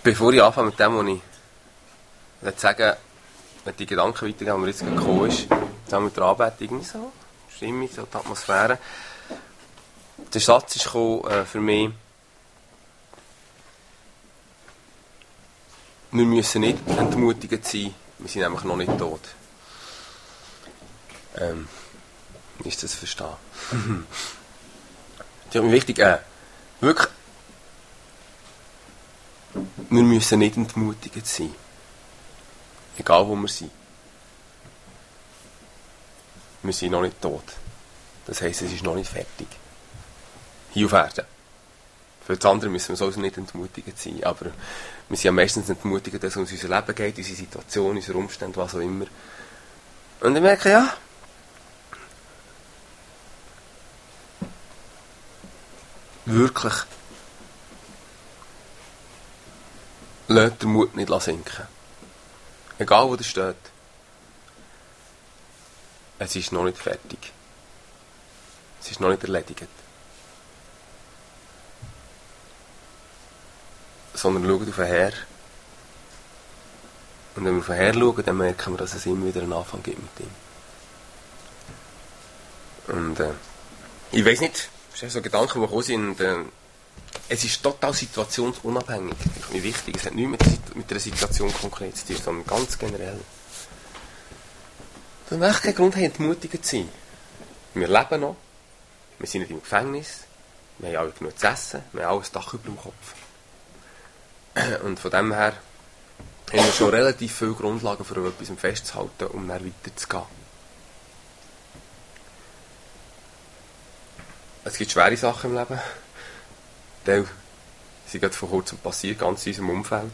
Bevor ich anfange mit dem, was ich sagen wenn die Gedanken weitergehen, die mir jetzt gekommen ist, zusammen mit der Anbetung, irgendwie so, Stimmung, so die Atmosphäre. Der Satz ist gekommen, für mich, wir müssen nicht entmutigend sein, wir sind nämlich noch nicht tot. Ist das verstehen? Das ist mir wichtig, wirklich, wir müssen nicht entmutigend sein. Egal wo wir sind. Wir sind noch nicht tot. Das heisst, es ist noch nicht fertig. Hier auf Erden. Für das andere müssen wir sowieso nicht entmutigend sein. Aber wir sind ja meistens entmutigend, dass es um unser Leben geht, unsere Situation, unsere Umstände, was auch immer. Und ich merke, ja, wirklich, lasst den Mut nicht sinken. Egal wo der steht. Es ist noch nicht fertig. Es ist noch nicht erledigt. Sondern schaut auf den Herr. Und wenn wir auf den Herr schauen, dann merken wir, dass es immer wieder einen Anfang gibt mit ihm. Und ich weiss nicht, es sind so Gedanken, die gekommen sind. Es ist total situationsunabhängig. Das ist mir wichtig. Es hat nichts mit der Situation konkret zu tun, sondern ganz generell. Wir haben echt keinen Grund, entmutigend zu sein. Wir leben noch. Wir sind nicht im Gefängnis. Wir haben alle genug zu essen. Wir haben alles Dach über dem Kopf. Und von dem her haben wir schon relativ viele Grundlagen, für etwas festzuhalten, um dann weiterzugehen. Es gibt schwere Sachen im Leben. Die sind gerade vor kurzem passiert, ganz in unserem Umfeld.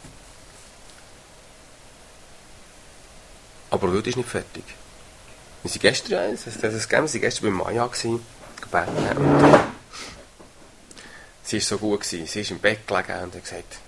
Aber heute ist nicht fertig. Wir sind gestern, beim Maya gebeten. Und sie war so gut gewesen. Sie ist im Bett gelegen und hat gesagt,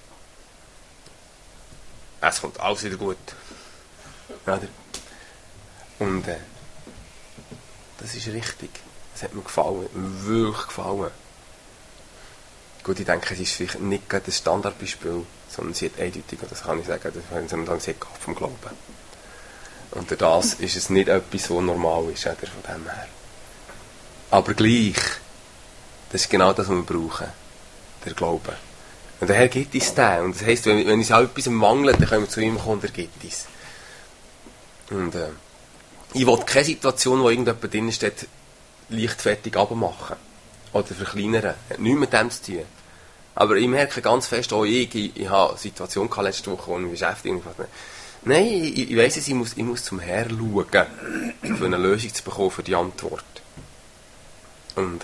es kommt alles wieder gut. Oder? Und das ist richtig. Das hat mir gefallen. Wirklich gefallen. Gut, ich denke, es ist vielleicht nicht gerade ein Standardbeispiel, sondern sie hat eindeutig, das kann ich sagen, sondern sie hat Kraft vom Glauben. Und durch das ist es nicht etwas, was normal ist, oder, von dem her. Aber gleich, das ist genau das, was wir brauchen, der Glaube. Und der Herr gibt uns den. Und das heisst, wenn uns auch etwas mangelt, dann können wir zu ihm kommen und er gibt uns. Und ich will keine Situation, wo irgendjemand drin steht, leichtfertig abmachen. Oder verkleinern. Hat nichts mit dem zu tun. Aber ich merke ganz fest, auch ich habe eine Situation gehabt letzte Woche, die mich beschäftigt. Nein, ich weiss es, ich muss zum Herrn schauen, für eine Lösung zu bekommen, für die Antwort. Und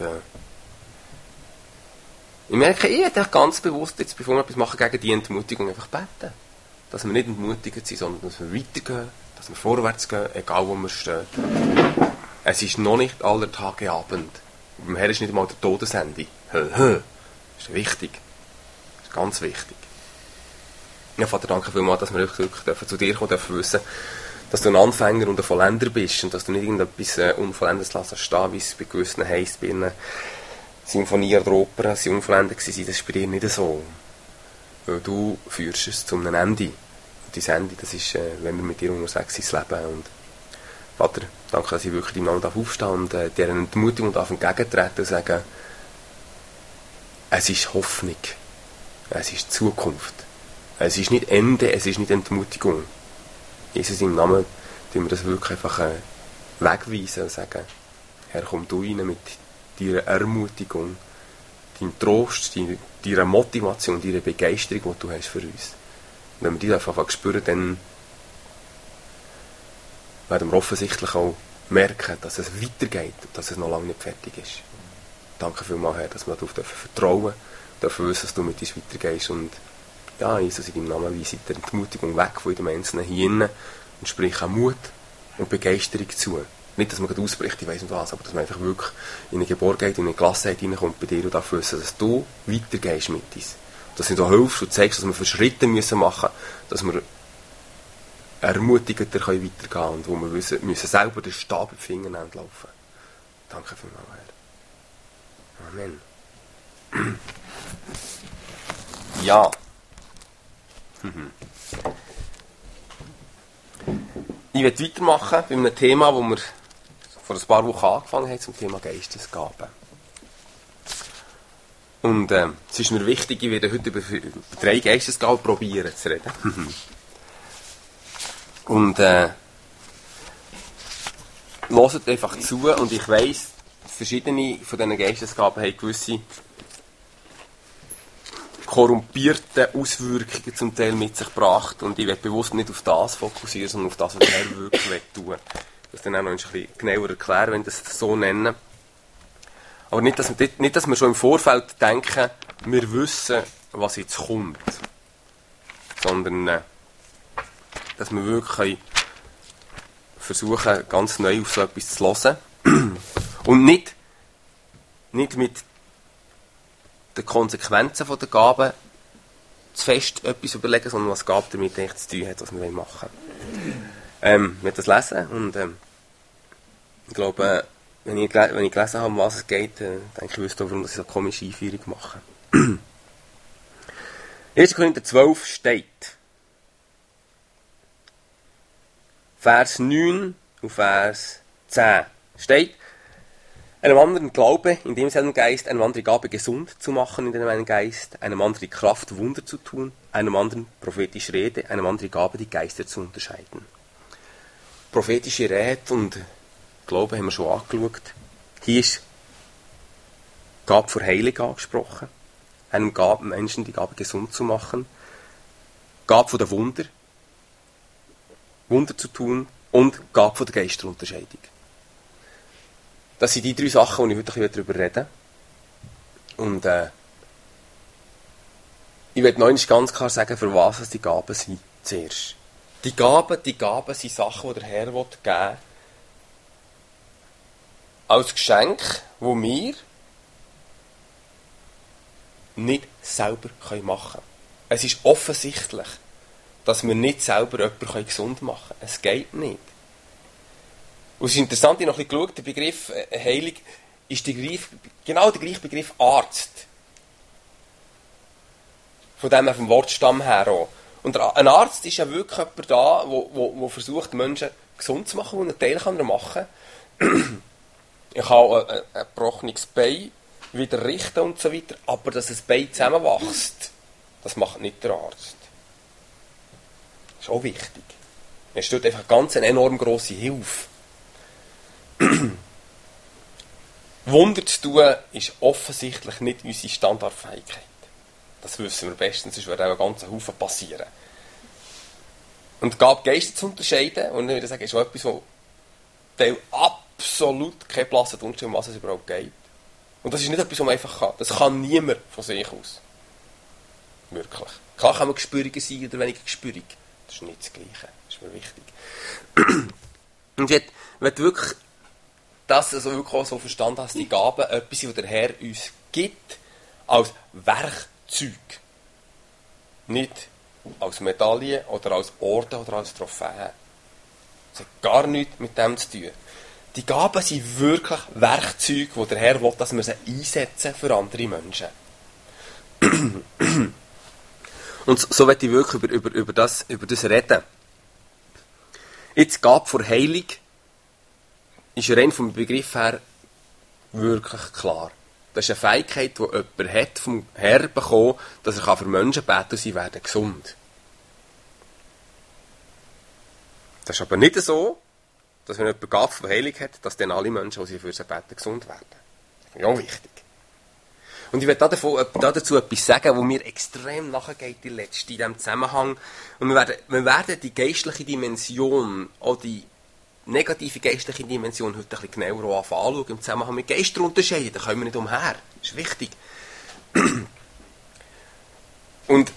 ich merke, ich hätte ganz bewusst, jetzt, bevor wir etwas machen, gegen die Entmutigung einfach beten. Dass wir nicht entmutigt sind, sondern dass wir weitergehen, dass wir vorwärts gehen, egal wo wir stehen. Es ist noch nicht aller Tage Abend. Beim Herrn ist nicht einmal der Todesende. Das ist wichtig. Das ist ganz wichtig. Ja, Vater, danke vielmals, dass wir wirklich zu dir kommen dürfen, wissen, dass du ein Anfänger und ein Vollender bist und dass du nicht irgendetwas Unvollendes lassen stehen, wie es bei gewissen heisst, bei einer Symphonie oder Oper, sie unvollendet waren, das ist bei dir nicht so. Weil du führst es zu einem Ende. Und dein Ende, das ist, wenn wir mit dir unterwegs sind, das Leben. Und Vater, danke, dass ich wirklich deinem Namen aufstehen und dir eine Entmutigung entgegentreten und sagen, es ist Hoffnung. Es ist Zukunft. Es ist nicht Ende, es ist nicht Entmutigung. Jesus, im Namen, tun wir das wirklich einfach wegweisen und sagen, Herr, komm du rein mit deiner Ermutigung, deinem Trost, deiner Motivation, deiner Begeisterung, die du hast für uns. Und wenn wir die einfach spüren, dann werden wir offensichtlich auch merken, dass es weitergeht und dass es noch lange nicht fertig ist. Danke vielmals, Herr, dass wir darauf vertrauen dürfen wissen, dass du mit uns weitergehst. Und ja, Jesus, in deinem Namen weise die Entmutigung weg von jedem Einzelnen hier innen und sprich auch Mut und Begeisterung zu. Nicht, dass man gerade ausbricht, ich weiss nicht was, aber dass man einfach wirklich in eine Geborgenheit, in eine Gelassenheit hineinkommt bei dir und darf wissen, dass du weitergehst mit uns. Dass du hilfst und zeigst, dass wir für Schritte müssen machen müssen, dass wir ermutigender weitergehen können und wo wir müssen selber den Stab in die Finger laufen. Danke vielmals, Herr. Amen. Ja. Ich werde weitermachen bei einem Thema, das wir vor ein paar Wochen angefangen haben, zum Thema Geistesgaben. Und es ist mir wichtig, ich werde heute über 3 Geistesgaben probieren zu reden. Und hört einfach zu, und ich weiss, verschiedene von diesen Geistesgaben haben gewisse korrumpierte Auswirkungen zum Teil mit sich gebracht, und ich werde bewusst nicht auf das fokussieren, sondern auf das, was der Herr wirklich tun will. Ich will das dann auch noch ein bisschen genauer erklären, wenn wir das so nennen. Aber nicht, dass wir schon im Vorfeld denken, wir wissen, was jetzt kommt, sondern dass wir wirklich versuchen, ganz neu auf so etwas zu hören und nicht mit den Konsequenzen der Gaben zu fest etwas überlegen, sondern was Gabe damit eigentlich zu tun hat, was wir machen wollen. Ich werde das lesen, und ich glaube, wenn ich gelesen habe, um was es geht, denke ich, wüsste auch, warum ich so eine komische Einführung mache. 1. Korinther 12 steht, Vers 9 und Vers 10 steht, einem anderen Glaube in demselben Geist, einem anderen Gabe gesund zu machen in dem einen Geist, einem anderen Kraft Wunder zu tun, einem anderen prophetische Rede, einem anderen Gabe die Geister zu unterscheiden. Prophetische Rede und Glaube haben wir schon angeschaut. Hier ist die Gabe vor Heilung angesprochen, einem Menschen die Gabe gesund zu machen, Gabe von der Wunder zu tun und Gabe von der Geisterunterscheidung. Das sind die 3 Sachen, die ich heute darüber reden will. Und ich werde noch einmal ganz klar sagen, für was die Gaben sind zuerst. Die Gaben sind Sachen, die der Herr geben will, als Geschenk, das wir nicht selber machen können. Es ist offensichtlich, dass wir nicht selber jemanden gesund machen können. Es geht nicht. Und es ist interessant, ich habe noch ein bisschen geschaut, der Begriff Heilung ist genau der gleiche Begriff Arzt. Von dem vom Wortstamm her auch. Und ein Arzt ist ja wirklich jemand da, der versucht, Menschen gesund zu machen, und einen Teil kann er machen. Ich kann ein gebrochenes Bein wieder richten und so weiter, aber dass ein Bein zusammenwächst, das macht nicht der Arzt. Das ist auch wichtig. Es tut einfach ganz eine enorm grosse Hilfe. Wunder zu tun ist offensichtlich nicht unsere Standardfähigkeit. Das wissen wir bestens, sonst würde auch ein ganzer Haufen passieren. Und die Gabe, Geister zu unterscheiden, und ich würde sagen, ist auch etwas, wo absolut kein Platz hat, um was es überhaupt geht. Und das ist nicht etwas, was man einfach kann. Das kann niemand von sich aus. Wirklich. Klar kann man gespüriger sein oder weniger gespürig. Das ist nicht das Gleiche. Das ist mir wichtig. Und ich will wirklich das also wirklich auch so verstanden, dass die Gaben etwas sind, was der Herr uns gibt, als Werkzeug. Nicht als Medaille oder als Orden oder als Trophäe. Das hat gar nichts mit dem zu tun. Die Gaben sind wirklich Werkzeuge, die der Herr will, dass wir sie einsetzen für andere Menschen. Und so möchte ich wirklich über das reden. Jetzt Gabe vor Heilung ist rein vom Begriff her wirklich klar. Das ist eine Fähigkeit, die jemand hat vom Herr bekommen, dass er für Menschen beten kann und sie werden gesund. Das ist aber nicht so, dass wenn jemand Gabe von Heilung hat, dass dann alle Menschen, die sie für sie beten, gesund werden. Das ist auch wichtig. Und ich werde dazu etwas sagen, wo mir extrem nachgeht in diesem Zusammenhang. Und wir werden die geistliche Dimension, auch die negative geistliche Dimension, heute ein bisschen genauer anschauen, im Zusammenhang mit Geisterunterscheiden. Da können wir nicht umher. Das ist wichtig. Und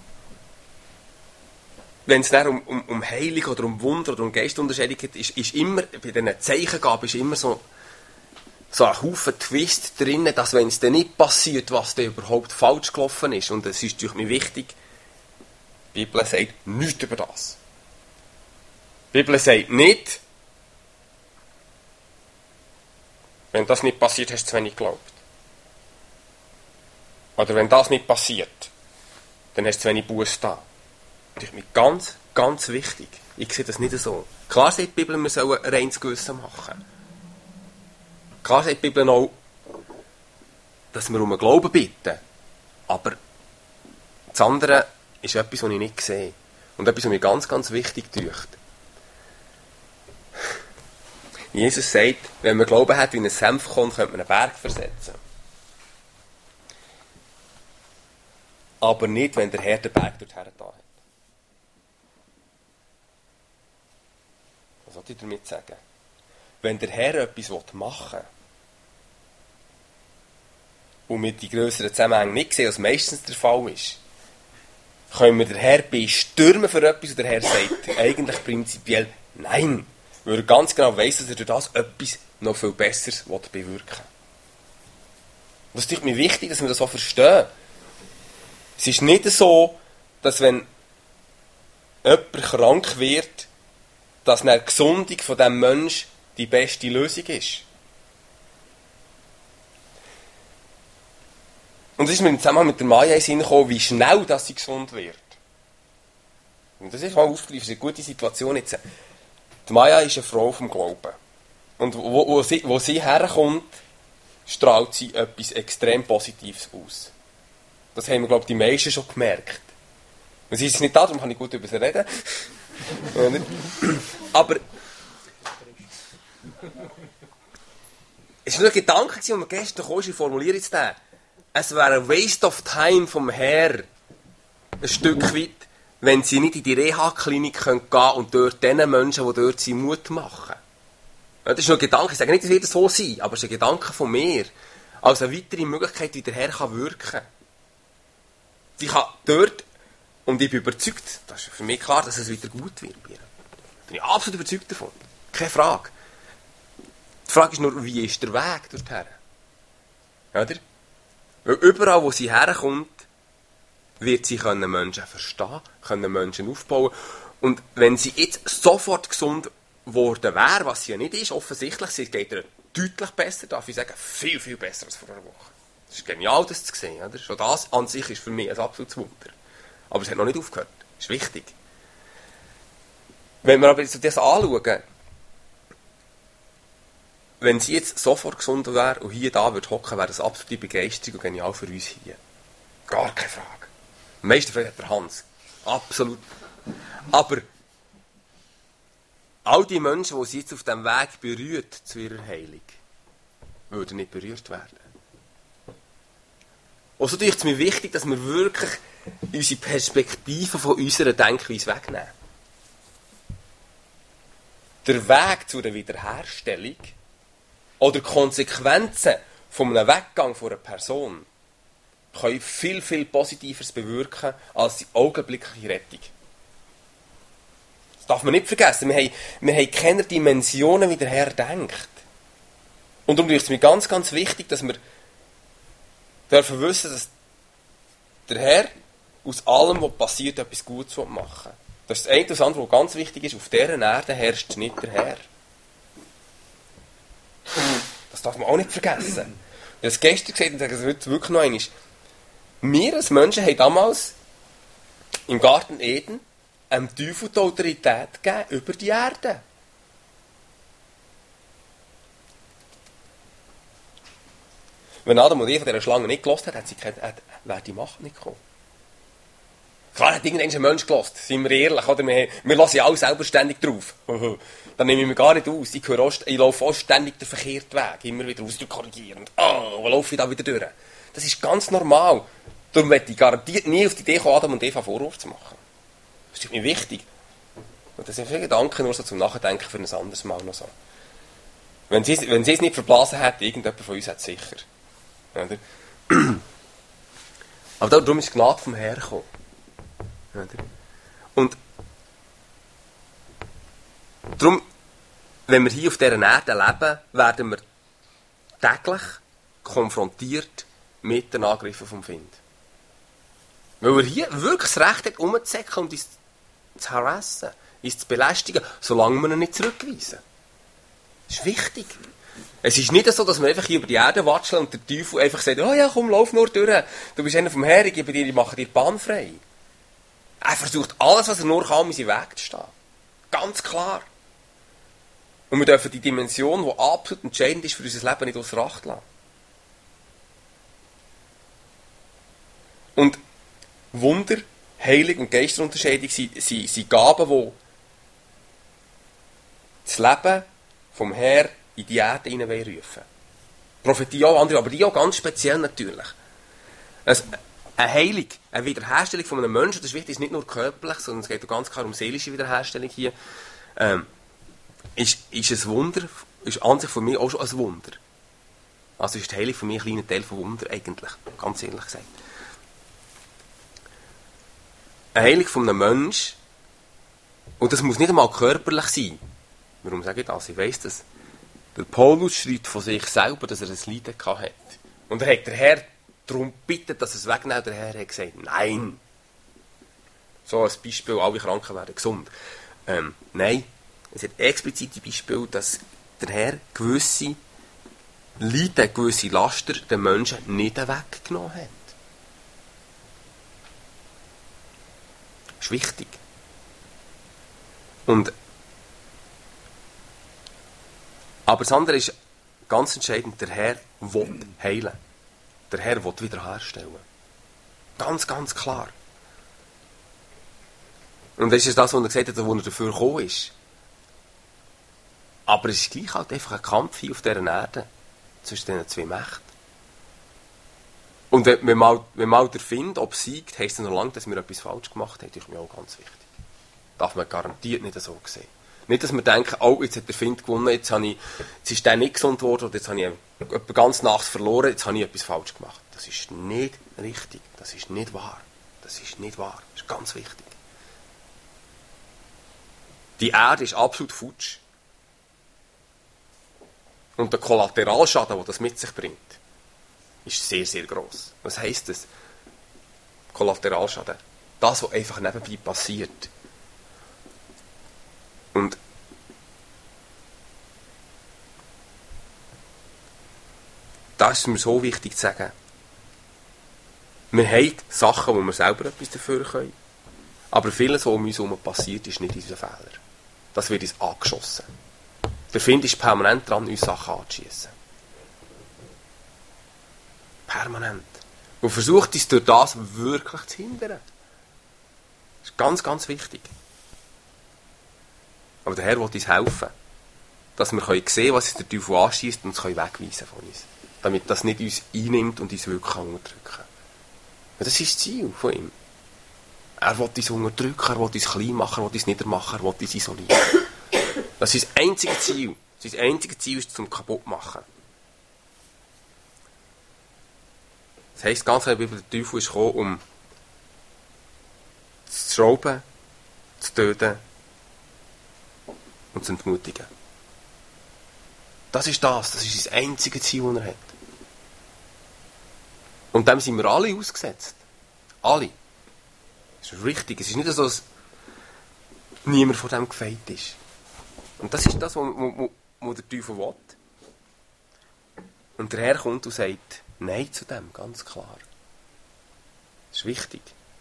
wenn es dann um Heilung oder um Wunder oder um Geistunterscheidung geht, ist immer, bei diesen Zeichengaben ist immer so ein Haufen Twist drin, dass wenn es dann nicht passiert, was dann überhaupt falsch gelaufen ist, und es ist durch mich wichtig, die Bibel sagt nichts über das. Die Bibel sagt nicht, wenn das nicht passiert, hast du zu wenig geglaubt. Oder wenn das nicht passiert, dann hast du zu wenig Buße da. Das ist mir ganz, ganz wichtig. Ich sehe das nicht so. Klar sagt die Bibel, wir sollen ein reines Gewissen machen. Klar sagt die Bibel auch, dass wir um einen Glauben bitten. Aber das andere ist etwas, was ich nicht sehe. Und etwas, was mir ganz, ganz wichtig tut. Jesus sagt, wenn man Glauben hat wie ein Senfkorn, könnte man einen Berg versetzen. Aber nicht, wenn der Herr den Berg dorthin da hat. Was soll ich damit sagen? Wenn der Herr etwas machen will, und wir die grösseren Zusammenhänge nicht sehen, was meistens der Fall ist, können wir den Herr bestürmen für etwas und der Herr sagt eigentlich prinzipiell nein. Weil er ganz genau weiss, dass er durch das etwas noch viel Besseres bewirken will. Das ist mir wichtig, dass wir das so verstehen. Es ist nicht so, dass wenn jemand krank wird, dass eine Gesundung von diesem Menschen die beste Lösung ist. Und es ist mir im Zusammenhang mit der Maya in den Sinn gekommen, wie schnell dass sie gesund wird. Und das ist mal aufgegriffen, das ist eine gute Situation jetzt. Die Maya ist eine Frau vom Glauben. Und wo sie herkommt, strahlt sie etwas extrem Positives aus. Das haben wir, glaube ich, die meisten schon gemerkt. Und sie ist nicht da, darum kann ich gut über sie reden. Aber es war nur ein Gedanke, den wir gestern kam, ich formuliere jetzt den. Es wäre ein Waste of Time vom Herr, ein Stück weit, wenn sie nicht in die Reha-Klinik gehen können und dort den Menschen, die dort sind, Mut machen. Das ist nur ein Gedanke. Ich sage nicht, es wird so sein, aber es ist ein Gedanke von mir. Als eine weitere Möglichkeit, wie der Herr wirken kann. Sie kann dort, und ich bin überzeugt, das ist für mich klar, dass es wieder gut wird. Da bin ich absolut überzeugt davon. Keine Frage. Die Frage ist nur, wie ist der Weg dorthin? Oder? Weil überall, wo sie herkommt, wird sie Menschen verstehen, können Menschen aufbauen. Und wenn sie jetzt sofort gesund geworden wäre, was sie ja nicht ist, offensichtlich, sie geht ihr deutlich besser, darf ich sagen, viel, viel besser als vor einer Woche. Es ist genial, das zu sehen. Oder? Schon das an sich ist für mich ein absolutes Wunder. Aber es hat noch nicht aufgehört. Das ist wichtig. Wenn wir aber jetzt das anschauen, wenn sie jetzt sofort gesund wäre und hier da würde hocken, wäre das absolute Begeisterung und genial für uns hier. Gar keine Frage. Am meisten Freude hat der Hans. Absolut. Aber all die Menschen, die sie jetzt auf diesem Weg berührt zu ihrer Heilung, würden nicht berührt werden. Und so ist es mir wichtig, dass wir wirklich unsere Perspektive von unserer Denkweise wegnehmen. Der Weg zu einer Wiederherstellung oder Konsequenzen von einem Weggang von einer Person können viel, viel Positiveres bewirken als die augenblickliche Rettung. Das darf man nicht vergessen. Wir haben keine Dimensionen, wie der Herr denkt. Und darum ist es mir ganz, ganz wichtig, dass wir dürfen wissen, dass der Herr aus allem, was passiert, etwas Gutes machen will. Das ist das eine und das andere, was ganz wichtig ist. Auf dieser Erde herrscht nicht der Herr. Das darf man auch nicht vergessen. Ich habe es gestern gesagt und sage es heute wirklich noch einmal. Wir als Menschen haben damals im Garten Eden einem Teufel die Autorität gegeben über die Erde. Wenn Adam und Eva von dieser Schlange nicht gehört hat, wäre die Macht nicht gekommen. Klar hat irgendein Mensch gehört, sind wir ehrlich, oder? Wir lassen ja alle selber ständig drauf. Dann nehme ich mich gar nicht aus. Ich laufe auch ständig den verkehrten Weg, immer wieder raus, korrigieren. Wo laufe ich da wieder durch? Das ist ganz normal. Darum werde ich garantiert nie auf die Idee kommen, Adam und Eva Vorwurf zu machen. Das ist mir wichtig. Und das sind viele Gedanken nur so zum Nachdenken für ein anderes Mal noch so. Wenn sie es nicht verblasen hätte, irgendjemand von uns hat es sicher. Oder? Aber darum ist die Gnade vom Herrn gekommen. Oder? Und darum, wenn wir hier auf dieser Erde leben, werden wir täglich konfrontiert mit den Angriffen vom Find. Weil er hier wirklich das Recht hat, umzusäckeln und uns zu harassen, uns zu belästigen, solange wir ihn nicht zurückweisen. Das ist wichtig. Es ist nicht so, dass wir einfach hier über die Erde watscheln und der Teufel einfach sagt, oh ja, komm, lauf nur durch. Du bist einer vom Herr, ich mache dir die Bahn frei. Er versucht alles, was er nur kann, um in seinen Weg zu stehen. Ganz klar. Und wir dürfen die Dimension, die absolut entscheidend ist für unser Leben, nicht außer Acht lassen. Und Wunder, Heilung und Geisterunterscheidung sind Gaben, die das Leben vom Herr in die Erde hineinrufen. Prophetie auch, andere, aber die auch ganz speziell natürlich. Also, eine Heilung, eine Wiederherstellung von einem Menschen, das ist wichtig, ist nicht nur körperlich, sondern es geht auch ganz klar um seelische Wiederherstellung hier, ist ein Wunder, ist an sich von mir auch schon ein Wunder. Also ist die Heilung für mich ein kleiner Teil von Wunder eigentlich, ganz ehrlich gesagt. Eine Heilung von einem Menschen, und das muss nicht einmal körperlich sein. Warum sage ich das? Ich weiss das. Der Paulus schreibt von sich selber, dass er ein Leiden hatte. Und er hat der Herr darum gebeten, dass er es wegnimmt. Der Herr hat gesagt, nein. So ein Beispiel, alle Kranken werden gesund. Nein, es hat explizite Beispiele, dass der Herr gewisse Leiden, gewisse Laster den Menschen nicht weggenommen hat. Das ist wichtig. Aber das andere ist ganz entscheidend, der Herr will heilen. Der Herr will wiederherstellen. Ganz, ganz klar. Und das ist das, was er gesagt hat, wo er dafür gekommen ist. Aber es ist gleich halt einfach ein Kampf hier auf dieser Erde zwischen diesen zwei Mächten. Und wenn mal der Find obsiegt, heisst es noch lange, dass wir etwas falsch gemacht haben. Das ist mir auch ganz wichtig. Darf man garantiert nicht so sehen. Nicht, dass wir denken, oh, jetzt hat der Find gewonnen, jetzt ist der nicht gesund geworden, oder jetzt habe ich etwas ganz Nachts verloren, jetzt habe ich etwas falsch gemacht. Das ist nicht richtig. Das ist nicht wahr. Das ist nicht wahr. Das ist ganz wichtig. Die Erde ist absolut futsch. Und der Kollateralschaden, den das mit sich bringt, ist sehr, sehr gross. Was heisst das? Kollateralschaden. Das, was einfach nebenbei passiert. Und das ist mir so wichtig zu sagen. Wir haben Sachen, wo wir selber etwas dafür können. Aber vieles, was um uns herum passiert, ist nicht unser Fehler. Das wird uns angeschossen. Der Find ist permanent dran, uns Sachen anzuschiessen. Permanent. Und versucht uns durch das wirklich zu hindern. Das ist ganz, ganz wichtig. Aber der Herr will uns helfen, dass wir sehen können, was der Teufel anschießt, und es wegweisen von uns. Damit das nicht uns einnimmt und uns wirklich unterdrücken kann. Das ist das Ziel von ihm. Er will uns unterdrücken, er will uns klein machen, er will uns niedermachen, er will uns isolieren. Das ist sein einziges Ziel. Sein einziges Ziel ist zum Kaputtmachen. Das heisst ganz klar, der Teufel ist gekommen, um zu schrauben, zu töten und zu entmutigen. Das ist sein einziges Ziel, das er hat. Und dem sind wir alle ausgesetzt. Alle. Das ist richtig. Es ist nicht so, dass niemand von dem gefeit ist. Und das ist das, was der Teufel will. Und der Herr kommt und sagt Nein zu dem, ganz klar. Das ist wichtig.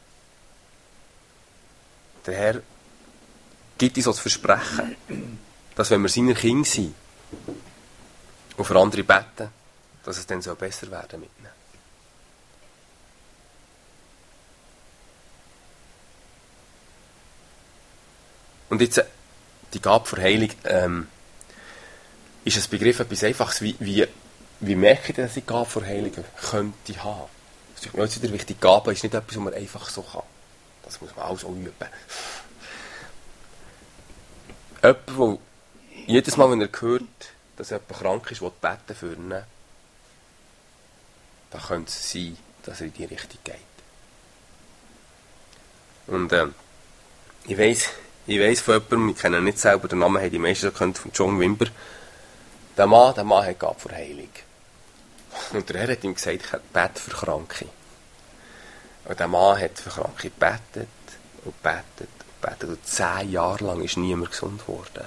Der Herr gibt uns das Versprechen, dass wenn wir seine Kinder sind und für andere beten, dass es dann so besser werden mit ihnen. Und jetzt, die Gabe für Heilung, ist ein Begriff etwas Einfaches, wie merke ich, dass ich die Gabe für Heilung könnte haben? Das ist mir jetzt wieder wichtig, Gabe ist nicht etwas, was man einfach so kann. Das muss man auch so üben. Jemand, der jedes Mal, wenn er hört, dass jemand krank ist, will beten für ihn, dann könnte es sein, dass er in die Richtung geht. Und ich weiss von jemandem, ich kenne ihn nicht selber, den Namen haben die meisten gekannt, von John Wimber. Der Mann hat Gabe für Heilung. Und der Herr hat ihm gesagt, ich bete für Kranke. Und der Mann hat für Kranke gebetet und betet und betet. Und 10 Jahre lang ist niemand gesund geworden.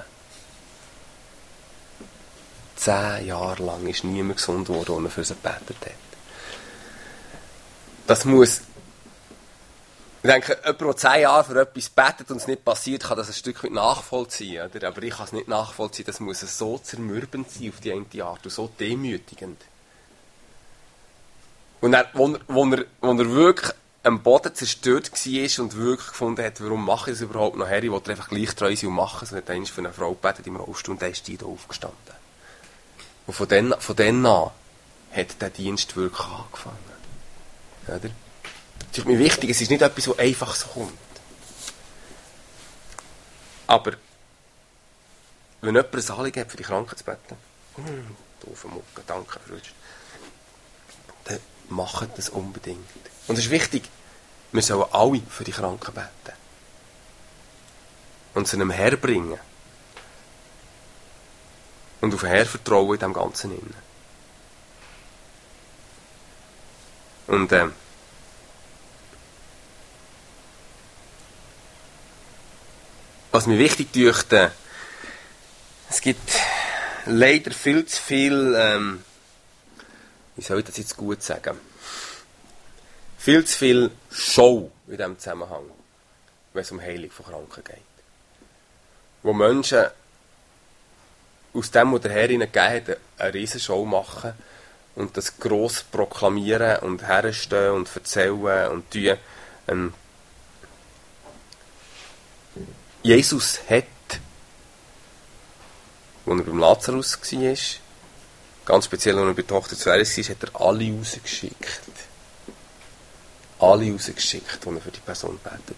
10 Jahre lang ist niemand gesund geworden, der für sie gebetet hat. Das muss Ich denke, jemand, der 10 Jahre für etwas betet und es nicht passiert, kann das ein Stück weit nachvollziehen. Oder? Aber ich kann es nicht nachvollziehen. Das muss so zermürbend sein auf die eine Art und so demütigend. Und dann, wo er wirklich am Boden zerstört war und wirklich gefunden hat, warum mache ich das überhaupt noch, Harry, wollte einfach gleich treu sein und machen. So hat er für eine Frau gebetet im Rollstuhl und dann ist die da aufgestanden. Und von dann an hat der Dienst wirklich angefangen. Oder? Das ist mir wichtig, es ist nicht etwas, was einfach so kommt. Aber wenn jemand ein Anliegen hat, für die Kranken zu beten, doofe Mucke, danke, Frutsch, dann macht das unbedingt. Und es ist wichtig, wir sollen alle für die Kranken beten. Und sie einem Herr bringen. Und auf den Herr vertrauen in dem Ganzen innen. Und was mir wichtig dürfte, es gibt leider viel zu viel, wie soll ich das jetzt gut sagen, viel zu viel Show in diesem Zusammenhang, wenn es um Heilung von Kranken geht. Wo Menschen aus dem, was der Herr ihnen gegeben hat, eine riesen Show machen und das gross proklamieren und herstehen und erzählen und tun. Jesus hat, als er beim Lazarus war, ganz speziell, als er bei der Tochter zu Jairus war, hat er alle rausgeschickt. Alle rausgeschickt, die er für die Person gebetet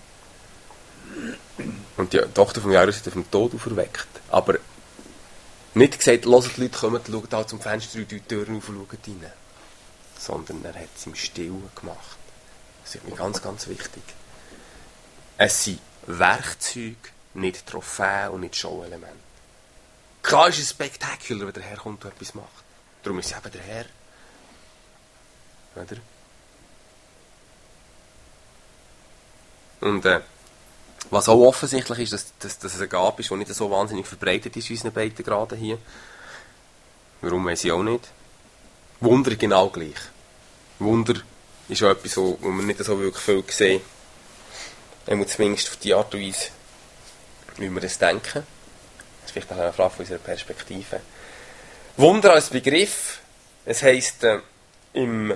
hat. Und die Tochter von Jairus hat er vom Tod auferweckt. Aber nicht gesagt, hört die Leute kommen, schaut da zum Fenster durch die Türen auf und schaut rein. Sondern er hat es im Stillen gemacht. Das ist mir ganz, ganz wichtig. Es sind Werkzeuge, nicht Trophäen und nicht Show-Elemente. Klar ist es spektakulär, wenn der Herr kommt und etwas macht. Darum ist es eben der Herr. Oder? Und was auch offensichtlich ist, dass es eine Gabe ist, die nicht so wahnsinnig verbreitet ist in unseren beiden Graden hier. Warum, weiss ich auch nicht. Wunder genau gleich. Wunder ist auch etwas, wo man nicht so wirklich viel sehen. Zumindest auf die Art und Weise, wie wir das denken. Das ist vielleicht noch eine Frage von unserer Perspektive. Wunder als Begriff, es heisst, in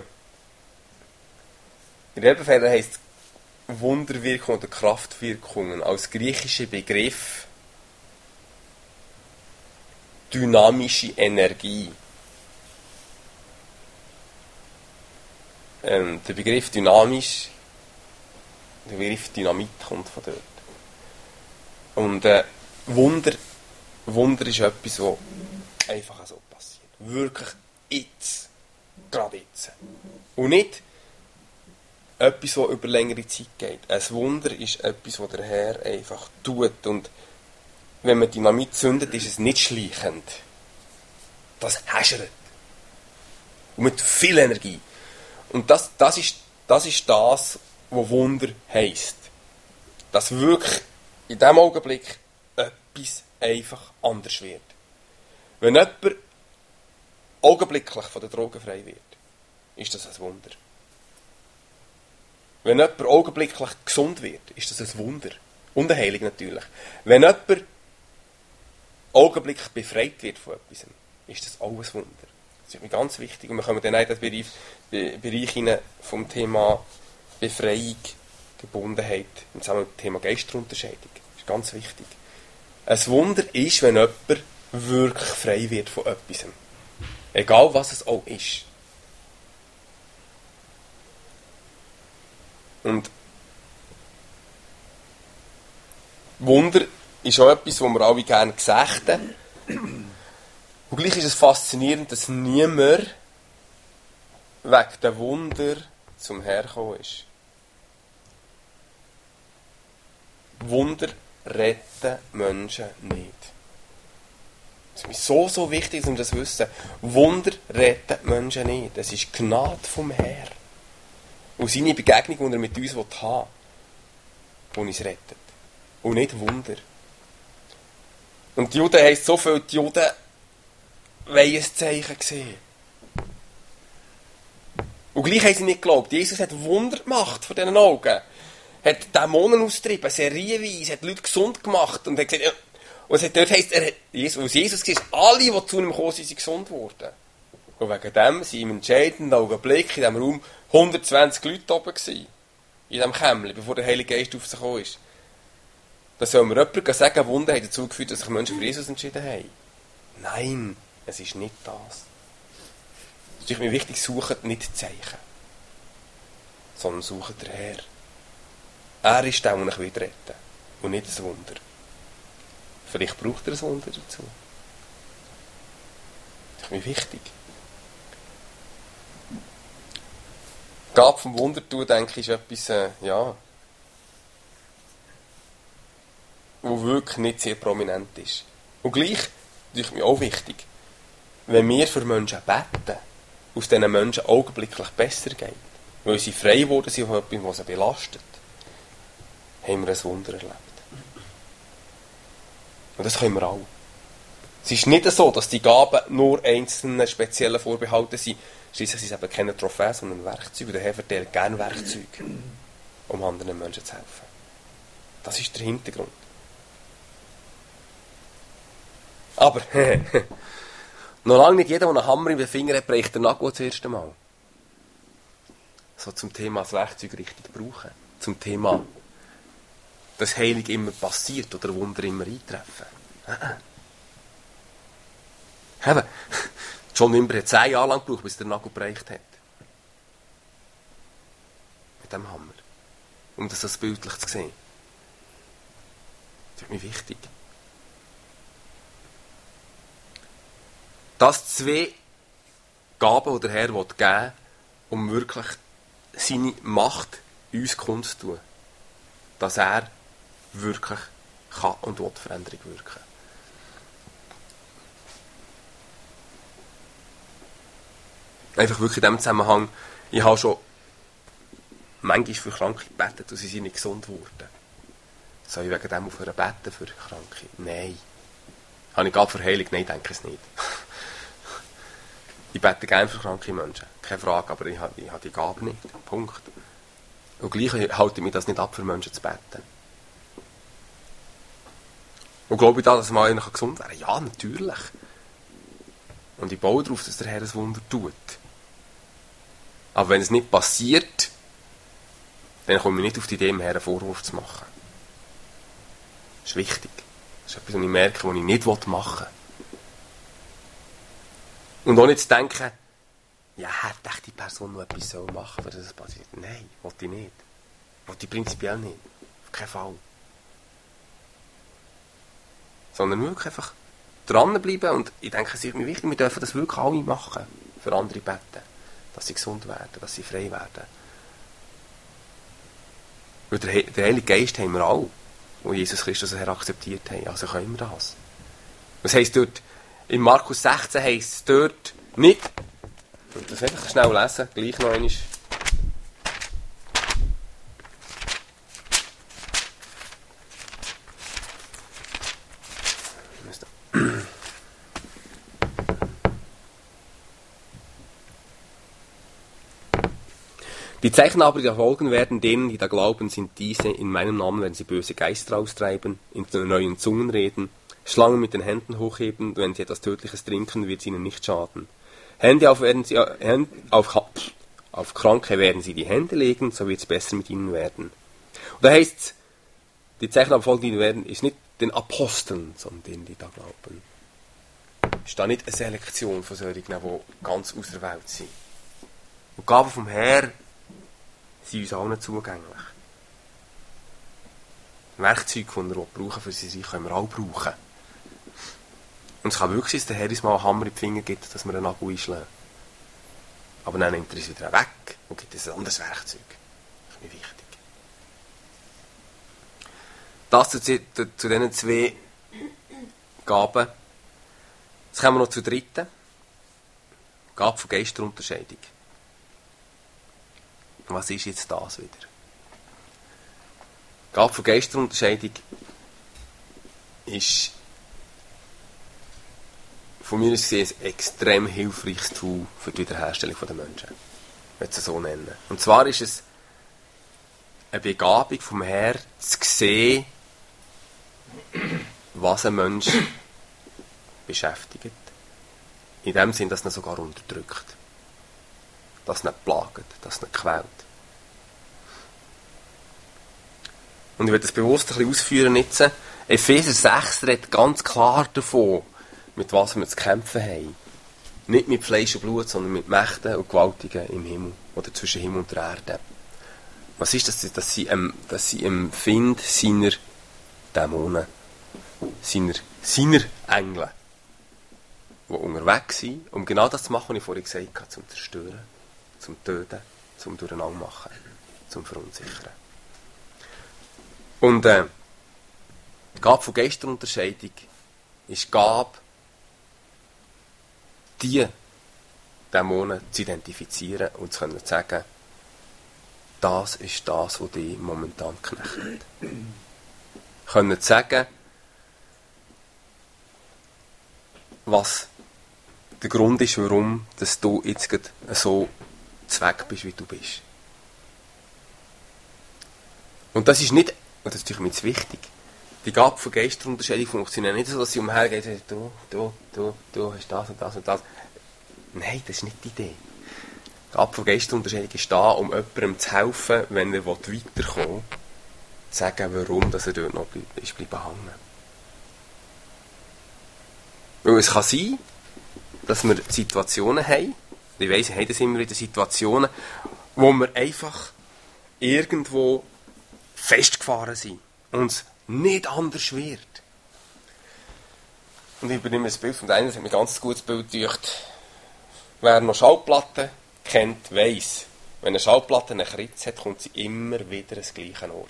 der Elberfelder heisst es Wunderwirkung oder Kraftwirkungen als griechischer Begriff dynamische Energie. Der Begriff dynamisch, der Begriff Dynamit kommt von dort. Und Wunder ist etwas, was einfach so passiert. Wirklich jetzt. Gerade jetzt. Und nicht etwas, was über längere Zeit geht. Ein Wunder ist etwas, was der Herr einfach tut. Und wenn man Dynamit zündet, ist es nicht schleichend. Das häschert. Und mit viel Energie. Und das ist das, was Wunder heisst. Dass wirklich in diesem Augenblick etwas einfach anders wird. Wenn jemand augenblicklich von der Drogen frei wird, ist das ein Wunder. Wenn jemand augenblicklich gesund wird, ist das ein Wunder. Und eine Heilung natürlich. Wenn jemand augenblicklich befreit wird von etwas, ist das auch ein Wunder. Das ist mir ganz wichtig. Und wir kommen dann in den Bereich hinein vom Thema Befreiung, Gebundenheit, im Zusammenhang mit dem Thema Geisterunterscheidung. Das ist ganz wichtig. Ein Wunder ist, wenn jemand wirklich frei wird von etwas. Egal was es auch ist. Und Wunder ist auch etwas, was wir alle gerne sehen. Und gleich ist es faszinierend, dass niemand wegen der Wunder zum Herkommen ist. Wunder retten Menschen nicht. Das ist mir so wichtig, dass wir das wissen. Wunder retten Menschen nicht. Es ist Gnade vom Herrn. Und seine Begegnung, die er mit uns haben will, die uns rettet. Und nicht Wunder. Und die Juden heisst so viel, die Juden wollen ein Zeichen sehen. Und gleich haben sie nicht geglaubt. Jesus hat Wunder gemacht vor diesen Augen. hat Dämonen austrieben, serienweise, hat Leute gesund gemacht und hat gesagt, und es dort heisst, als Jesus gesagt, alle, die zu ihm gekommen sind, sind gesund geworden. Und wegen dem sind im entscheidenden Augenblick in diesem Raum 120 Leute oben gewesen. In diesem Kämmchen, bevor der Heilige Geist auf sie gekommen ist. Da soll mir jemand sagen, Wunder haben dazu geführt, dass sich Menschen für Jesus entschieden haben. Nein, es ist nicht das. Es ist mir wichtig, sucht nicht Zeichen, sondern sucht den Herr. Er ist der, der euch retten will und nicht ein Wunder. Vielleicht braucht er ein Wunder dazu. Das ist mir wichtig. Die Gabe vom Wunder tun, denke ich, ist etwas, wo wirklich nicht sehr prominent ist. Und gleich ist mir auch wichtig, wenn wir für Menschen beten, aus diesen Menschen augenblicklich besser geht, weil sie frei geworden sind von etwas, was sie belastet, haben wir ein Wunder erlebt. Und das können wir auch. Es ist nicht so, dass die Gaben nur einzelnen speziellen vorbehalten sind. Schliesslich sind es eben keine Trophäen, sondern Werkzeuge. Der Herr verteilt gerne Werkzeuge, um anderen Menschen zu helfen. Das ist der Hintergrund. Aber, noch lange nicht jeder, der einen Hammer im Finger hat, bricht den Nagel das erste Mal. So zum Thema das Werkzeug richtig brauchen. Zum Thema, dass Heilung immer passiert oder Wunder immer eintreffen. Eben, John Wimber hat 10 Jahre lang gebraucht, bis er den Nagel gebrochen hat. Mit dem Hammer. Um das bildlich zu sehen. Das ist mir wichtig. Das 2 Gaben, die der Herr geben will, um wirklich seine Macht uns kundzutun. Dass er wirklich kann und will Veränderung wirken. Einfach wirklich in diesem Zusammenhang, ich habe schon manchmal für Kranke gebetet und sie sind nicht gesund geworden. Soll ich wegen dem aufhören beten für Kranke? Nein. Habe ich gerade für Heilung? Nein, denke ich es nicht. Ich bete gerne für kranke Menschen, keine Frage, aber ich habe die Gabe nicht. Punkt. Und gleich halte ich mich das nicht ab, für Menschen zu beten. Und glaube ich da, dass man eigentlich gesund wäre? Ja, natürlich. Und ich baue darauf, dass der Herr ein Wunder tut. Aber wenn es nicht passiert, dann komme ich nicht auf die Idee, dem Herrn einen Vorwurf zu machen. Das ist wichtig. Das ist etwas, was ich merke, was ich nicht machen will. Und auch nicht zu denken, ja, hätte die Person noch etwas machen sollen, dass es passiert. Nein, wollte ich nicht. Wollte ich prinzipiell nicht. Auf keinen Fall. Sondern wirklich einfach dranbleiben. Und ich denke, es ist mir wichtig, wir dürfen das wirklich alle machen. Für andere beten. Dass sie gesund werden, dass sie frei werden. Weil der Heilige Geist haben wir alle, wo Jesus Christus Herr akzeptiert haben. Also können wir das. Das heisst dort, in Markus 16 heisst es dort nicht, ich will das einfach schnell lesen, gleich noch einmal. Die Zeichen aber, die folgen werden, denen, die da glauben, sind diese: In meinem Namen werden sie böse Geister austreiben, in neuen Zungen reden, Schlangen mit den Händen hochheben, wenn sie etwas Tödliches trinken, wird es ihnen nicht schaden. Auf Kranke werden sie die Hände legen, so wird es besser mit ihnen werden. Und da heißt es, die Zeichen aber folgen, die werden, ist nicht den Aposteln, sondern denen, die da glauben. Ist da nicht eine Selektion von solchen, die ganz aus der Welt sind. Und die Gaben vom Herrn sind uns allen zugänglich. Werkzeuge, die wir brauchen für sie, können wir auch brauchen. Und es kann wirklich sein, dass der Herr uns mal einen Hammer in die Finger gibt, dass wir einen Nagel einschlagen. Aber dann nimmt er uns wieder weg und gibt uns ein anderes Werkzeug. Das ist mir wichtig. Das zu diesen 2 Gaben. Jetzt kommen wir noch zur 3. Gabe von Geisterunterscheidung. Was ist jetzt das wieder? Die Gabe von Geisterunterscheidung ist von mir aus gesehen ein extrem hilfreiches Tool für die Wiederherstellung der Menschen. Ich will es so nennen. Und zwar ist es eine Begabung vom Herrn zu sehen, was ein Mensch beschäftigt. In dem Sinn, dass er ihn sogar unterdrückt. Dass er ihn plagt, dass er ihn quält. Und ich will das bewusst ein bisschen ausführen jetzt. Epheser 6 redet ganz klar davon, mit was wir zu kämpfen haben. Nicht mit Fleisch und Blut, sondern mit Mächten und Gewaltigen im Himmel oder zwischen Himmel und der Erde. Was ist das? Dass sie im Find seiner Dämonen, seiner Engel, die unterwegs sind, um genau das zu machen, was ich vorhin gesagt habe, zum Zerstören, zum Töten, zum Durcheinander machen, zum Verunsichern. Und die Gabe von Geisterunterscheidung ist die Gabe, die Dämonen zu identifizieren und zu können sagen, das ist das, was dich momentan knechtet. Können zu sagen, was der Grund ist, warum dass du jetzt gerade so zweck bist, wie du bist. Und das ist nicht, und das ist natürlich jetzt wichtig, die Gabe von Geisterunterscheidung funktioniert nicht so, dass sie umhergeht, du hast das und das und das. Nein, das ist nicht die Idee. Die Gabe von Geisterunterscheidung ist da, um jemandem zu helfen, wenn er weiterkommen will, zu sagen, warum dass er dort noch ist bleiben hängen. Weil es kann sein, dass wir Situationen haben, ich weiss, wir haben das immer wieder Situationen, wo wir einfach irgendwo festgefahren sind und es nicht anders wird. Und ich übernehme ein Bild von einem, das hat mir ein ganz gutes Bild gedacht. Wer noch Schallplatten kennt, weiss, wenn eine Schallplatte einen Kritz hat, kommt sie immer wieder an den gleichen Ort.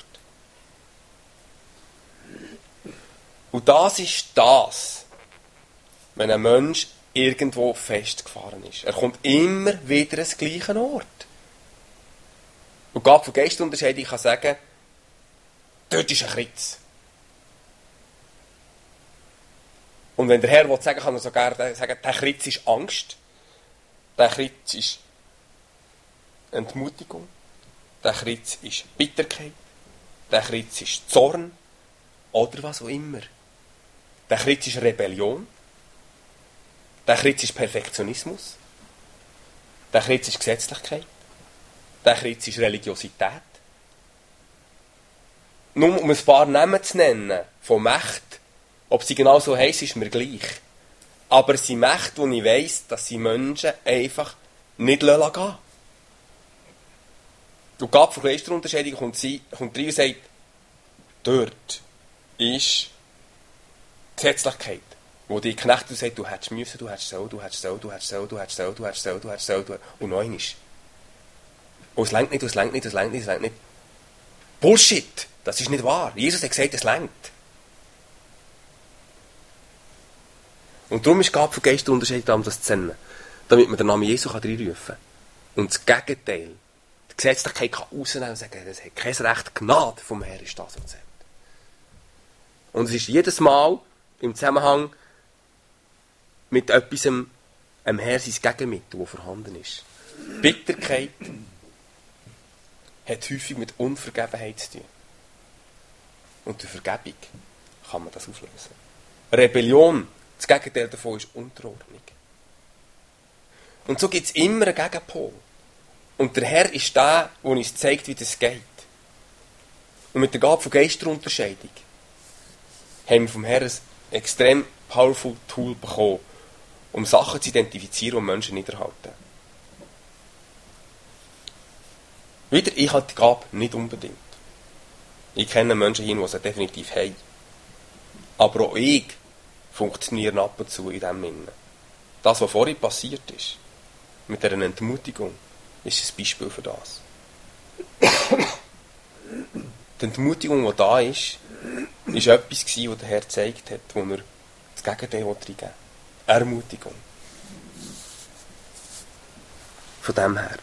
Und das ist das, wenn ein Mensch irgendwo festgefahren ist. Er kommt immer wieder an den gleichen Ort. Und die Gabe von Geistunterscheidung kann sagen, dort ist ein Kritz. Und wenn der Herr will sagen, kann er sogar sagen, der Kritz ist Angst, der Kritz ist Entmutigung, der Kritz ist Bitterkeit, der Kritz ist Zorn oder was auch immer. Der Kritz ist Rebellion, der Kritz ist Perfektionismus, der Kritz ist Gesetzlichkeit, der Kritz ist Religiosität. Nur um ein paar Namen zu nennen von Mächten, ob sie genau so heissen, ist mir gleich. Aber es sind Mächte, wo ich weiss, dass sie Menschen einfach nicht gehen lassen. Und die Gabe von Geisterunterscheidung kommt rein und sagt, dort ist Gesetzlichkeit, wo die knechtet und sagt, du hättest müssen, du hättest so, du hättest so, du hättest so, du hättest so, du hättest so, du hättest so, und noch einmal. Und es reicht nicht, es reicht nicht, es reicht nicht, es reicht nicht. Bullshit! Das ist nicht wahr. Jesus hat gesagt, es reicht. Und darum ist die Gabe von Geisterunterscheidung, das zu nennen, damit man den Namen Jesu reinrufen kann. Und das Gegenteil, die Gesetzlichkeit kann rausnehmen und sagen, das hat kein Recht, Gnade vom Herrn ist das, was zählt. Und es ist jedes Mal im Zusammenhang mit etwas am Herrn sein Gegenmittel, das vorhanden ist. Bitterkeit hat häufig mit Unvergebenheit zu tun. Und durch Vergebung kann man das auflösen. Rebellion, das Gegenteil davon ist Unterordnung. Und so gibt es immer einen Gegenpol. Und der Herr ist der, der uns zeigt, wie das geht. Und mit der Gabe von Geisterunterscheidung haben wir vom Herrn ein extrem powerful Tool bekommen, um Sachen zu identifizieren, die Menschen niederhalten. Wieder, ich habe die Gabe nicht unbedingt. Ich kenne Menschen hier, die sie definitiv haben. Aber auch ich funktioniere ab und zu in dem Sinne. Das, was vorhin passiert ist, mit dieser Entmutigung, ist ein Beispiel für das. Die Entmutigung, die da ist etwas gewesen, was der Herr gezeigt hat, wo er das Gegenteil reingeben will. Ermutigung. Von dem her.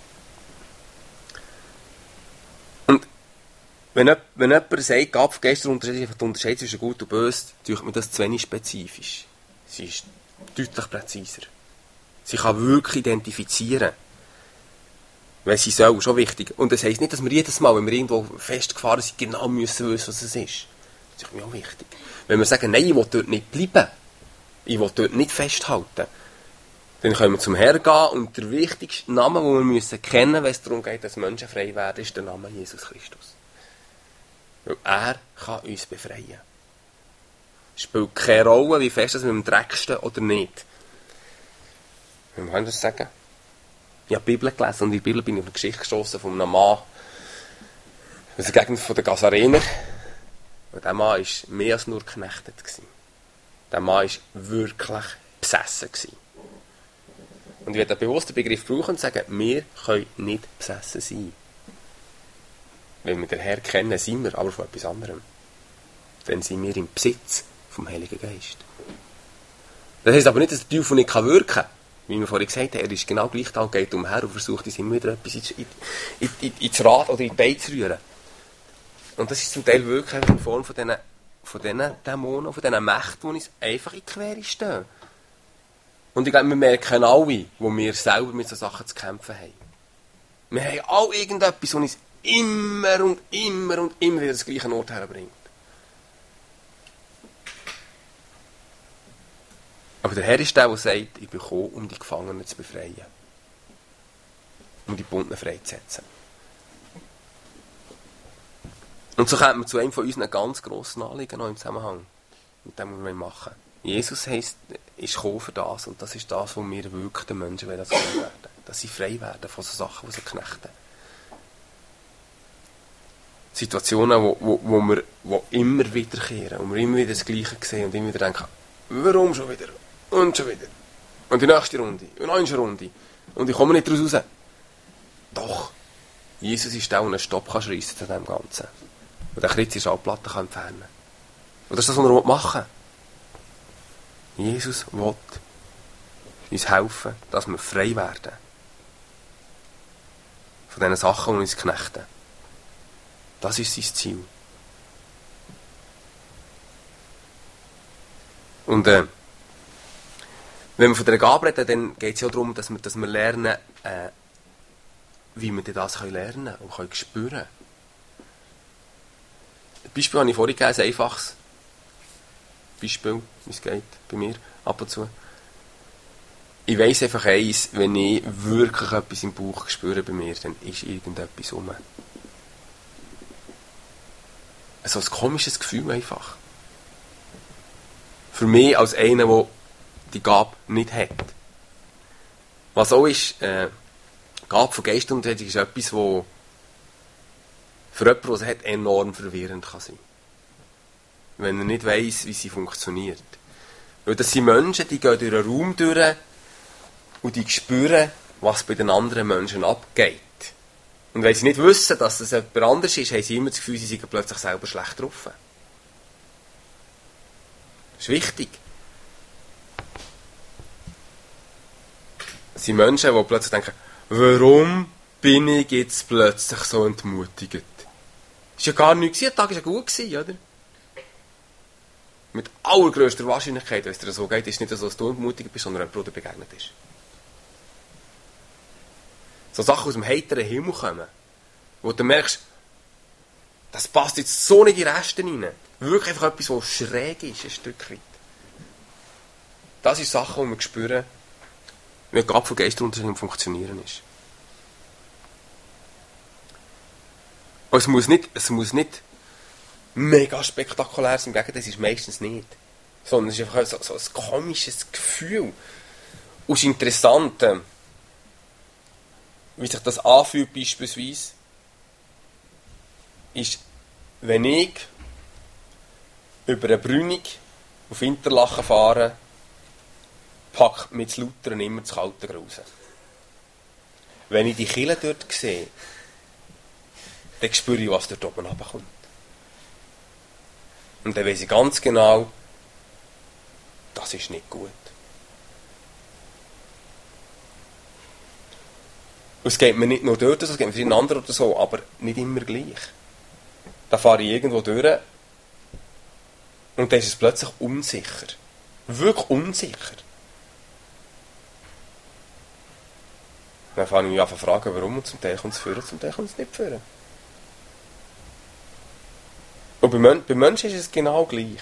Und wenn jemand sagt, Gabe von Geisterunterscheidung, die Unterscheidung zwischen gut und böse, tut mir das zu wenig spezifisch. Sie ist deutlich präziser. Sie kann wirklich identifizieren, Weil sie soll, schon wichtig. Und das heisst nicht, dass wir jedes Mal, wenn wir irgendwo festgefahren sind, genau müssen wissen, was es ist. Das ist mir auch wichtig. Wenn wir sagen, nein, ich will dort nicht bleiben, ich will dort nicht festhalten, dann können wir zum Herrn gehen und der wichtigste Name, den wir müssen kennen, wenn es darum geht, dass Menschen frei werden, ist der Name Jesus Christus. Weil er kann uns befreien. Es spielt keine Rolle, wie fest wir im Dreck stehen oder nicht. Wie kann ich das sagen? Ich habe die Bibel gelesen und in der Bibel bin ich auf eine Geschichte gestossen von einem Mann aus der Gegend der Gazarener. Und dieser Mann war mehr als nur geknechtet. Der Mann war wirklich besessen. Und ich werde den bewussten Begriff brauchen und sagen, wir können nicht besessen sein. Wenn wir den Herrn kennen, sind wir aber von etwas anderem. Dann sind wir im Besitz vom Heiligen Geist. Das heisst aber nicht, dass der Teufel nicht wirken kann. Wie wir vorhin gesagt haben, er ist genau gleich da und geht umher und versucht uns immer wieder etwas ins Rad oder in die Beine zu rühren. Und das ist zum Teil wirklich in Form von diesen Dämonen, von diesen Mächten, die uns einfach in die Quere stehen. Und ich glaube, wir merken alle, wo wir selber mit solchen Sachen zu kämpfen haben. Wir haben alle irgendetwas, das uns immer und immer und immer wieder das gleiche Ort herbringt. Aber der Herr ist der sagt, ich bin gekommen, um die Gefangenen zu befreien. Um die Gebundenen freizusetzen. Und so kommt man zu einem von unseren ganz grossen Anliegen noch im Zusammenhang mit dem, was wir machen. Jesus ist gekommen für das und das ist das, was wir wirklich den Menschen werden. Dass sie frei werden von so Sachen, die sie knechten. Situationen, wo wir immer wiederkehren und wir immer wieder das Gleiche sehen und immer wieder denken, warum schon wieder? Und schon wieder. Und die nächste Runde. Und noch eine Runde. Und ich komme nicht daraus raus. Doch. Jesus ist der, der einen Stopp schreissen zu dem Ganzen. Und der kritische Schallplatte entfernen kann. Und das ist das, was er machen will. Jesus will uns helfen, dass wir frei werden. Von diesen Sachen, die uns knechten. Das ist sein Ziel. Und wenn wir von der Gabe reden, dann geht es ja darum, dass wir lernen, wie wir das lernen können und können spüren. Ein Beispiel habe ich vorhin gegeben, ein einfaches Beispiel, wie es geht bei mir ab und zu. Ich weiss einfach eins, wenn ich wirklich etwas im Bauch spüre bei mir, dann ist irgendetwas rum. So ein komisches Gefühl einfach. Für mich als einer, der die Gabe nicht hat. Was auch ist, die Gabe von Geistunterricht ist etwas, wo für jemanden, der es hat, enorm verwirrend kann sein. Wenn er nicht weiss, wie sie funktioniert. Weil das sind Menschen, die gehen durch einen Raum durch und die spüren, was bei den anderen Menschen abgeht. Und wenn sie nicht wissen, dass das jemand anderes ist, haben sie immer das Gefühl, sie sind plötzlich selber schlecht drauf. Das ist wichtig. Das sind Menschen, die plötzlich denken, warum bin ich jetzt plötzlich so entmutigt? Das war ja gar nichts, der Tag war ja gut, oder? Mit allergrößter Wahrscheinlichkeit, wenn es dir so geht, ist es nicht so, dass du entmutigt bist, sondern ein Bruder begegnet ist. So Sachen aus dem heiteren Himmel kommen, wo du merkst, das passt jetzt so nicht in die Reste rein. Wirklich einfach etwas, was schräg ist, ein Stück weit. Das sind Sachen, die wir spüren, wie die Gabe von Geistunterricht im Funktionieren ist. Und es muss nicht mega spektakulär sein, im Gegenteil, das ist meistens nicht. Sondern es ist einfach so ein komisches Gefühl. Und es ist interessant, wie sich das anfühlt beispielsweise, ist, wenn ich über eine Brünig auf Interlaken fahre, packt mit das Lautern immer das Kalte raus. Wenn ich die Kille dort sehe, dann spüre ich, was dort oben runterkommt. Und dann weiss ich ganz genau, das ist nicht gut. Und es geht mir nicht nur dort, es geht mir in anderen oder so, aber nicht immer gleich. Da fahre ich irgendwo durch und dann ist es plötzlich unsicher. Wirklich unsicher. Dann fange ich mich an zu fragen, warum, und zum Teil kommt es führen, zum Teil kommt es nicht führen. Und bei Menschen ist es genau gleich.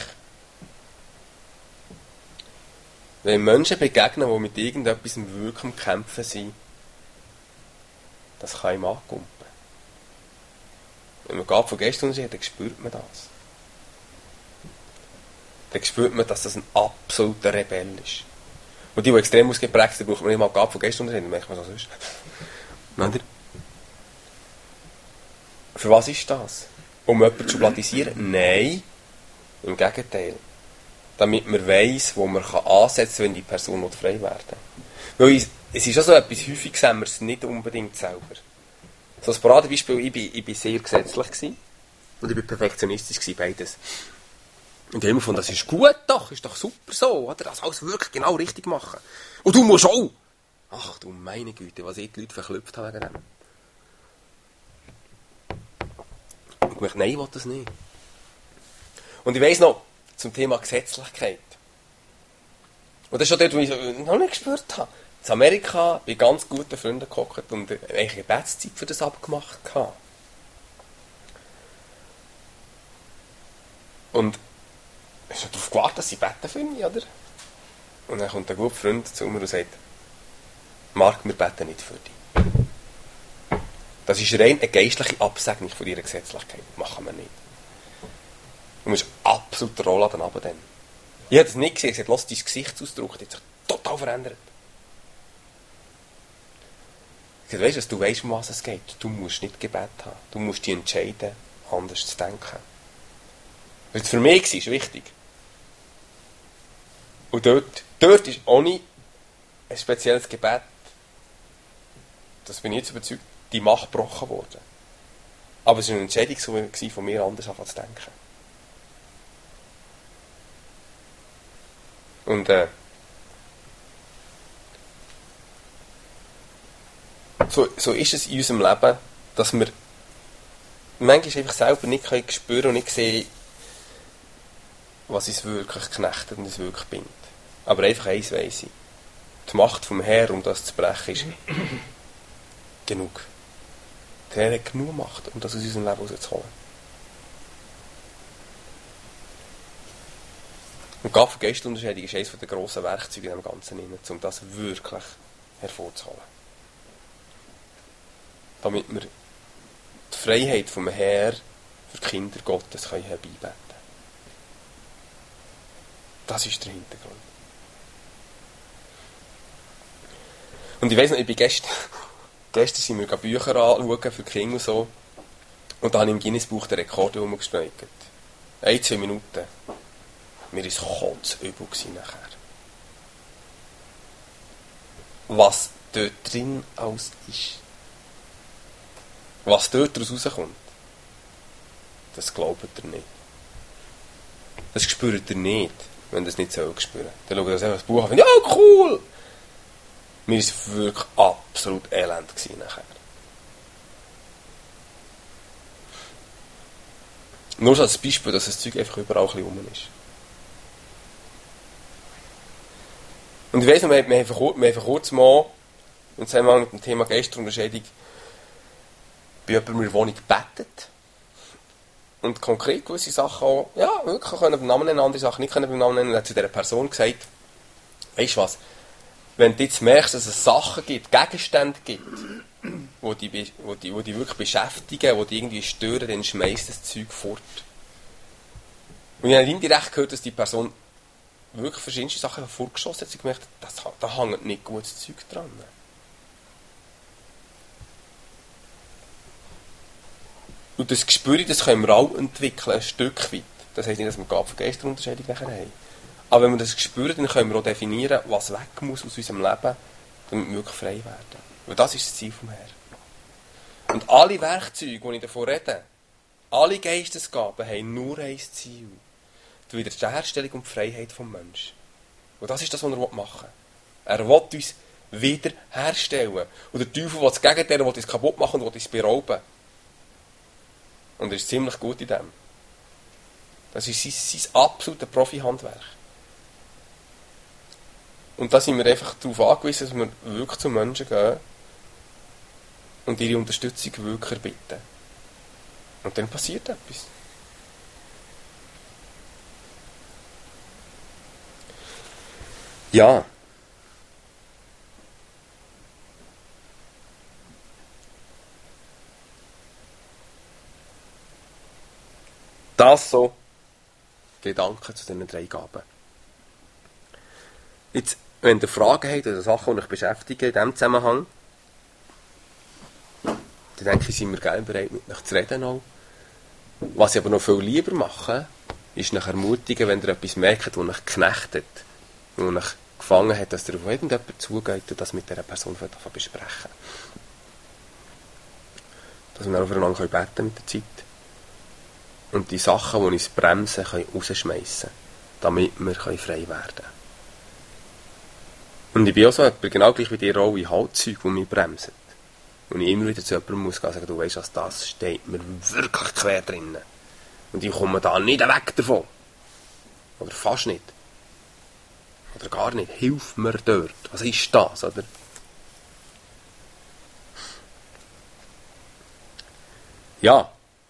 Wenn Menschen begegnen, die mit irgendetwas wirklich am Kämpfen sind, das kann ihm ankumpen. Wenn man geht von gestern sieht, dann spürt man das. Dann spürt man, dass das ein absoluter Rebell ist. Und die extrem ausgeprägt sind, braucht man nicht mal Gab von gestern sehen, dann merkt man so sonst. Für was ist das? Um jemanden zu blatisieren? Nein, im Gegenteil. Damit man weiss, wo man ansetzen kann, wenn die Person frei werden will. Weil es ist auch so etwas, häufig sehen wir es nicht unbedingt selber. So ein Paradebeispiel, ich war sehr gesetzlich gewesen, und ich war perfektionistisch gewesen, beides. Und ich habe immer gefunden, das ist gut doch, ist doch super so, oder? Das alles wirklich genau richtig machen. Und du musst auch! Ach du meine Güte, was ich die Leute verklüpft habe wegen dem. Und ich dachte, nein, ich will das nicht. Und ich weiss noch, zum Thema Gesetzlichkeit. Und das ist schon dort, wo ich noch nicht gespürt habe. In Amerika bei ganz guten Freunden gehockt und eigentlich Gebetszeit für das abgemacht hatte. Und ich habe darauf gewartet, dass sie beten für mich, oder? Und dann kommt ein guter Freund zu mir und sagt, Marc, wir beten nicht für dich. Das ist rein eine geistliche Absegnung von deiner Gesetzlichkeit. Machen wir nicht. Du musst absolut den Rollladen runter. Ich habe das nicht gesehen. Ich habe gesagt, lass dein Gesichtsausdruck, der hat sich total verändert. Ich habe gesagt, weißt du, du weißt, um was es geht. Du musst nicht Gebet haben. Du musst dich entscheiden, anders zu denken. Das war für mich wichtig. Und dort ist ohne ein spezielles Gebet, das bin ich jetzt überzeugt, die Macht gebrochen worden. Aber es war eine Entscheidung von mir, anders zu denken. Und so ist es in unserem Leben, dass wir manchmal einfach selber nicht spüren und nicht sehen, was uns wirklich knechtet und uns wirklich bindet. Aber einfach eins weiss ich. Die Macht vom Herrn, um das zu brechen, ist genug. Der Herr hat genug Macht, um das aus unserem Leben rauszuholen. Und Gabe- und Geistunterscheidung ist eines der grossen Werkzeuge in dem Ganzen, um das wirklich hervorzuholen. Damit wir die Freiheit vom Herrn für die Kinder Gottes herbeibeten können. Das ist der Hintergrund. Und ich weiss noch, ich bin gestern sind wir Bücher anschauen für die Kinder und so. Und da habe ich im Guinness-Buch den Rekord herumgespeichert. 1-2 Minuten. Mir war es kotzübel nachher. Was dort drin alles ist. Was dort rauskommt. Das glaubt ihr nicht. Das spürt ihr nicht, wenn ihr das nicht so spürt. Dann schaut ihr das Buch an und ja, cool! Mir war es wirklich absolut elend nachher. Nur so als Beispiel, dass das Zeug einfach überall ein bisschen rum ist. Und ich weiss noch, wir haben vor kurzem mal im Zusammenhang mit dem Thema Geisterunterscheidung bei jemandem in der Wohnung gebetet. Und konkret gewisse Sachen auch, ja, wirklich können beim Namen nennen, andere Sachen nicht können beim Namen nennen. Und hat zu dieser Person gesagt, weisst du was, wenn du jetzt merkst, dass es Sachen gibt, Gegenstände gibt, die dich wirklich beschäftigen, die dich irgendwie stören, dann schmeiss das Zeug fort. Und ich habe indirekt gehört, dass die Person wirklich verschiedenste Sachen vorgeschossen hat. Sie gemerkt, da hängt nicht gutes Zeug dran. Und das Gespür, das können wir auch entwickeln, ein Stück weit. Das heisst nicht, dass wir Gabe- und Geisterunterscheidung nachher haben. Aber wenn wir das spüren, dann können wir auch definieren, was weg muss aus unserem Leben, damit wir wirklich frei werden. Weil das ist das Ziel vom Herrn. Und alle Werkzeuge, die ich davon rede, alle Geistesgaben haben nur ein Ziel. Die Wiederherstellung und die Freiheit des Menschen. Und das ist das, was er machen will. Er will uns wiederherstellen. Und der Teufel will das Gegenteil, er will uns kaputt machen und will uns berauben. Und er ist ziemlich gut in dem. Das ist sein absolutes Profi-Handwerk. Und da sind wir einfach darauf angewiesen, dass wir wirklich zu Menschen gehen und ihre Unterstützung wirklich erbitten. Und dann passiert etwas. Ja. Das so Gedanken zu diesen 3 Gaben. Jetzt, wenn ihr Fragen habt oder Sachen, die euch beschäftigen in diesem Zusammenhang, dann denke ich, sind wir gerne bereit, mit euch zu reden auch. Was ich aber noch viel lieber mache, ist euch ermutigen, wenn ihr etwas merkt, das euch knechtet, das euch gefangen hat, dass ihr auf irgendjemanden zugeht und das mit dieser Person besprechen. Dass wir dann aufeinander beten mit der Zeit. Und die Sachen, die uns bremsen, können rausschmeissen, damit wir frei werden können. Und ich bin auch so jemand, genau gleich wie die Rolle Halbzeug, die mich bremsen. Und ich immer wieder zu jemandem muss gehen und sagen, du weisst was, das steht mir wirklich quer drinnen. Und ich komme da nicht weg davon. Oder fast nicht. Oder gar nicht. Hilf mir dort. Was ist das? Oder? Ja.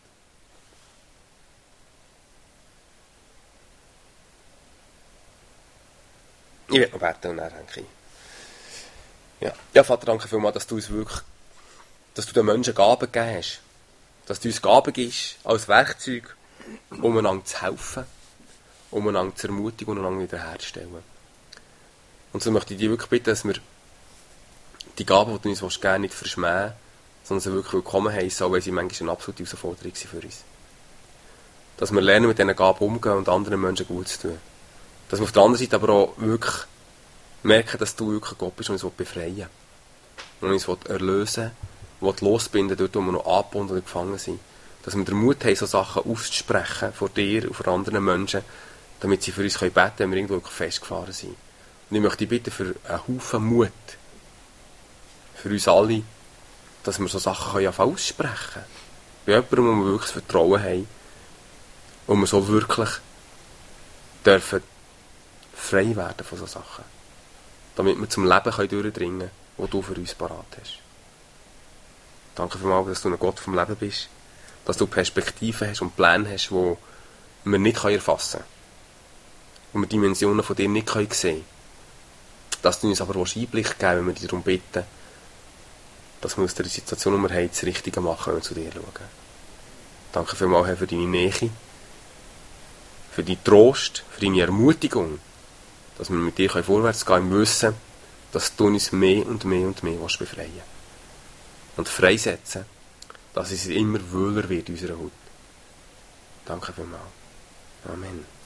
Ich werde noch beten und dann denke ich. Ja, Vater, danke vielmals, dass du uns wirklich, dass du den Menschen Gaben gegeben hast. Dass du uns Gaben gibst als Werkzeug, um einander zu helfen, um einander zu ermutigen und einander wiederherzustellen. Und so möchte ich dich wirklich bitten, dass wir die Gaben, die du uns gerne nicht verschmähen, sondern sie wirklich willkommen heissen, auch wenn sie manchmal eine absolute Herausforderung sind für uns. Dass wir lernen, mit diesen Gaben umzugehen und anderen Menschen gut zu tun. Dass wir auf der anderen Seite aber auch wirklich merken, dass du wirklich Gott bist und uns befreien und uns erlösen will, losbinden, dort wo wir noch angebunden oder gefangen sind. Dass wir den Mut haben, so Sachen auszusprechen vor dir und vor anderen Menschen, damit sie für uns beten können, wenn wir irgendwo festgefahren sind. Und ich möchte dich bitten für einen Haufen Mut, für uns alle, dass wir so Sachen aussprechen können. Bei jemandem, wo wir wirklich das Vertrauen haben und wir so wirklich dürfen frei werden von so Sachen. Damit wir zum Leben durchdringen können, das du für uns parat hast. Danke vielmals, dass du ein Gott vom Leben bist, dass du Perspektiven hast und Pläne hast, die wir nicht erfassen können. Und wir Dimensionen von dir nicht sehen können. Dass du uns aber Einblick geben, wenn wir dich darum bitten, dass wir aus der Situation, die wir haben, das Richtige machen und zu dir schauen. Danke vielmals, Herr, für deine Nähe, für deinen Trost, für deine Ermutigung, dass wir mit dir vorwärts gehen im Wissen, dass du uns mehr und mehr und mehr befreien willst. Und freisetzen, dass es immer wohler wird in unserer Haut. Danke vielmals. Amen.